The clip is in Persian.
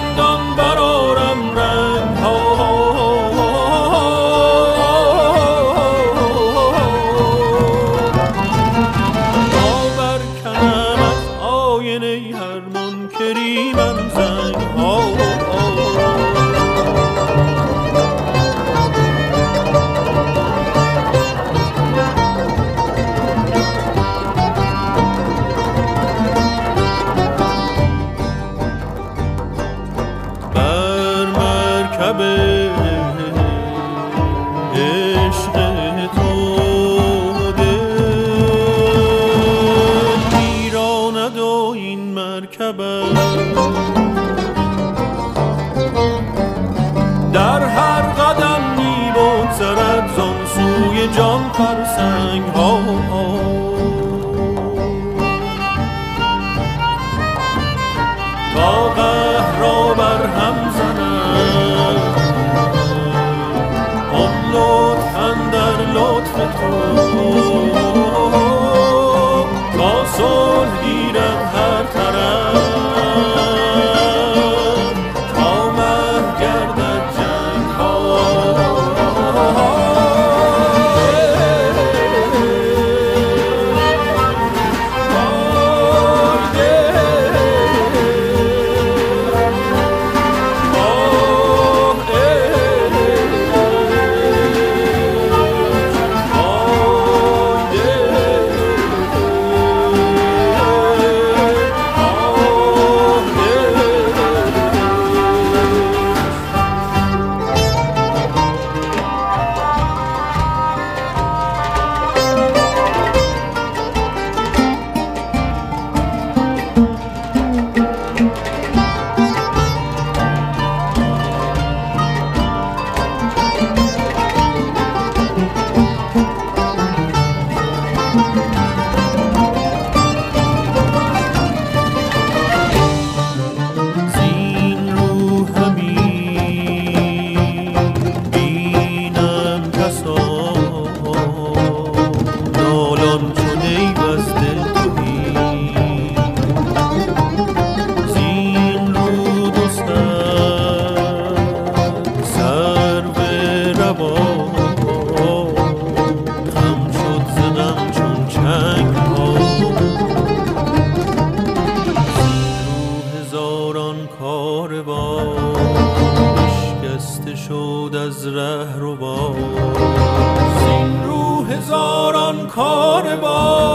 چندان برارم رنگ ها برکنم از آینه هر منکری من زنگ ها عشق تو دل میراند و این مرکب در هر قدم می بگذرد زان سوی جان فرسنگ ها تا قهر را بر هم زند لطف اندر لطف تو تا صلح گیرد هر طرف تا مرگ گردد جنگ ها شد از ره رو باز این رو هزاران کار باز